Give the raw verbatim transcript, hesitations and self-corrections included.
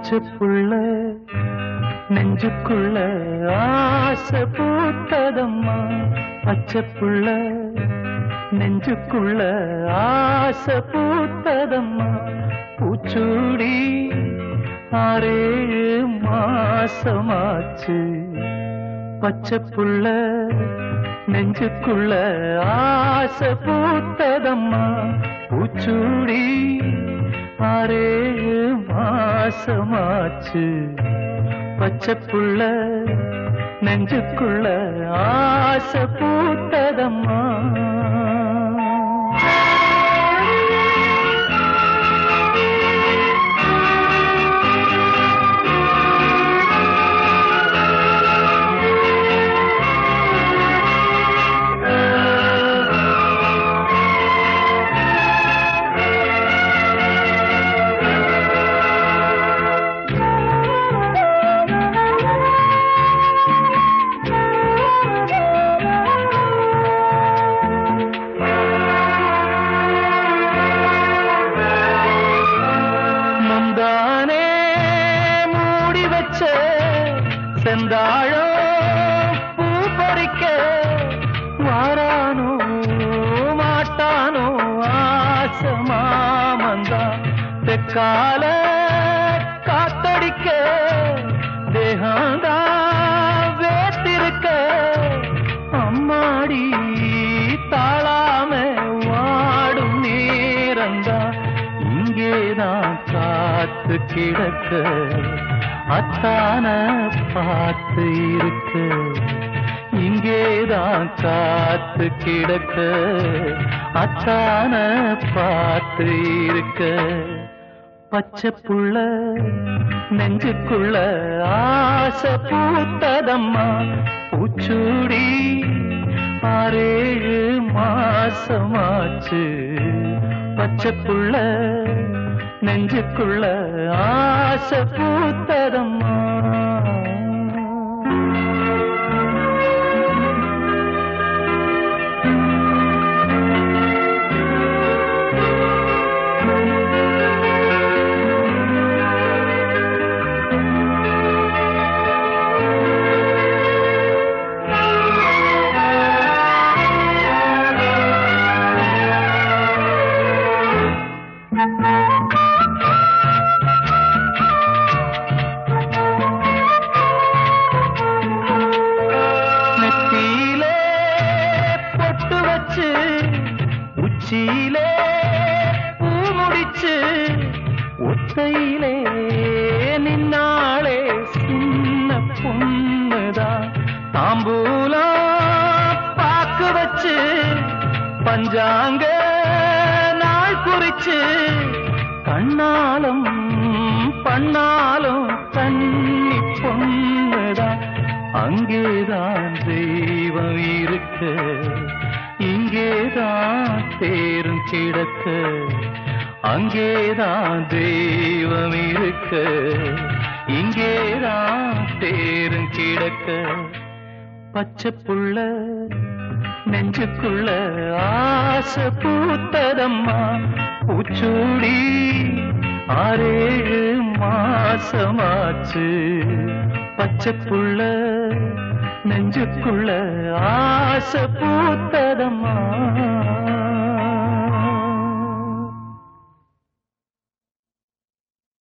பச்சை புள்ள நெஞ்சுக்குள்ள ஆசை பூத்ததம்மா. பச்சை புள்ள நெஞ்சுக்குள்ள ஆசை பூத்ததம்மா. பூச்சூடி ஆறேழு மாசமாச்சு. பச்சை புள்ள நெஞ்சுக்குள்ள ஆசை பூத்ததம்மா. பூச்சூடி ஆறேழு மாசமாச்சு. பச்சை புள்ள நெஞ்சுக்குள்ள ஆசை பூத்ததம்மா. செந்தாழம் பூ பறிக்க வாரானோ மாட்டானோ ஆசை மாமந்தா. தெக்கால காத்தடிக்க தேகந்தா வேத்திருக்க. அம்மாடி தாளாம வாடும் நேரந்தா. இங்கேதான் காத்து கிடக்க அத்தான பார்த்து இருக்க. இங்கேதான் காத்து கிடக்க அத்தான பார்த்து இருக்க. பச்சை புள்ள நெஞ்சுக்குள்ள ஆசை பூத்ததம்மா. பூச்சூடி ஆறேழு மாசமாச்சு. பச்சை புள்ள நெஞ்சுக்குள்ள ஆசை பூத்ததம்மா. உச்சியிலே பூ முடிச்சு ஒத்தையிலே நின்னாளே சின்ன பொண்ணுதான். தாம்பூலம் பாக்கு வச்சு பஞ்சாங்க நாள் குறிச்சு கண்ணாலும் பண்ணாலும் கண்ணி பொண்ணுதான். அங்கேதான் தெய்வம் இருக்க இங்கேதான் தேரும் கிடக்க. அங்கேதான் தெய்வம் இருக்க இங்கேதான் தேரும் கிடக்க. பச்சை புள்ள நெஞ்சுக்குள்ள ஆசை பூத்ததம்மா. பூச்சூடி ஆறேழு மாசமாச்சு. பச்சை புள்ள நெஞ்சுக்குள்ள ஆசை பூத்ததம்மா.